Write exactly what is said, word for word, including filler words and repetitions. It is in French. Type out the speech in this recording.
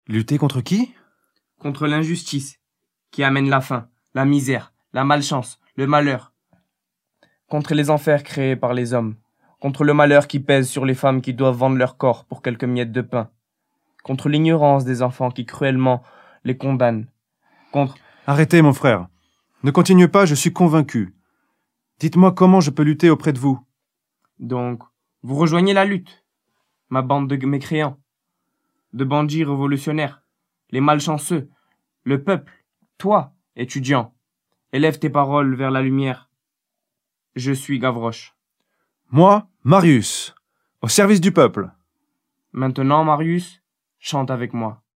Lutter contre qui? Contre l'injustice, qui amène la faim, la misère, la malchance, le malheur. Contre les enfers créés par les hommes. Contre le malheur qui pèse sur les femmes qui doivent vendre leur corps pour quelques miettes de pain. Contre l'ignorance des enfants qui cruellement les condamnent. Contre... Arrêtez, mon frère. Ne continuez pas, je suis convaincu. Dites-moi comment je peux lutter auprès de vous. Donc, vous rejoignez la lutte, ma bande de mécréants, de bandits révolutionnaires, les malchanceux, le peuple, toi, étudiant. Élève tes paroles vers la lumière. Je suis Gavroche. Moi, Marius, au service du peuple. Maintenant, Marius, chante avec moi.